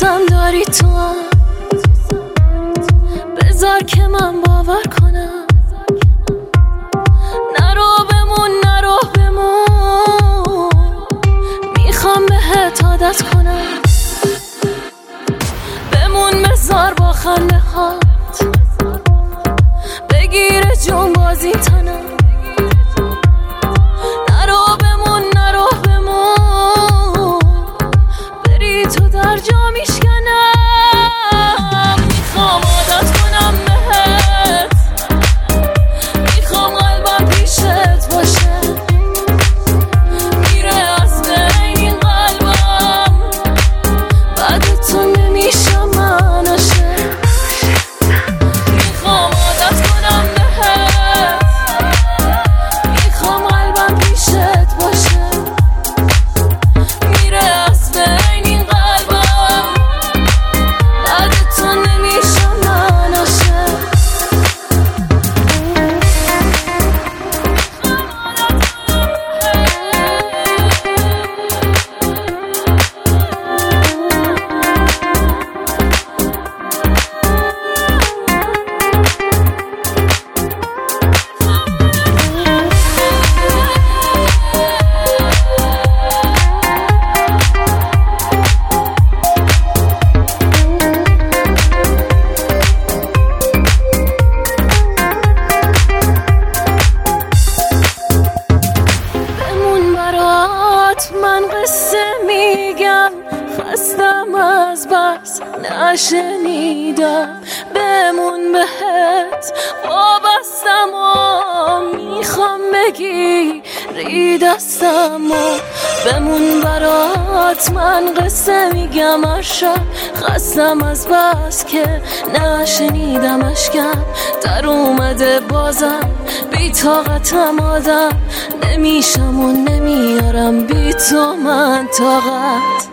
احساسم داری تو هم، بذار که من باور کنم. نرو بمون میخوام بهت عادت کنم. بمون بذار با خنده هات بگیره جون بازی تنم. نرو بمون بری تو در جا میشکنم. میخوام عادت کنم بهت، میخوام قلبم پیشت باشه. میره از بین این قلبم، بعد تو نمیشم من عاشق. میخوام عادت کنم بهت، میخوام قلبم پیشت باشه. میره از بین این قلبم، بعد تو نمیشم من عاشق. من قصه میگم، خستم از بس نشنیدم. بمون بهت وابستم و میخوام بگیری دستم و بمون برات. من قصه میگم هر شب، خستم از بس که نشنیدم. اشکم در اومده بازم، بی طاقتم آدم نمیشم و نمیارم بی تو من طاقت.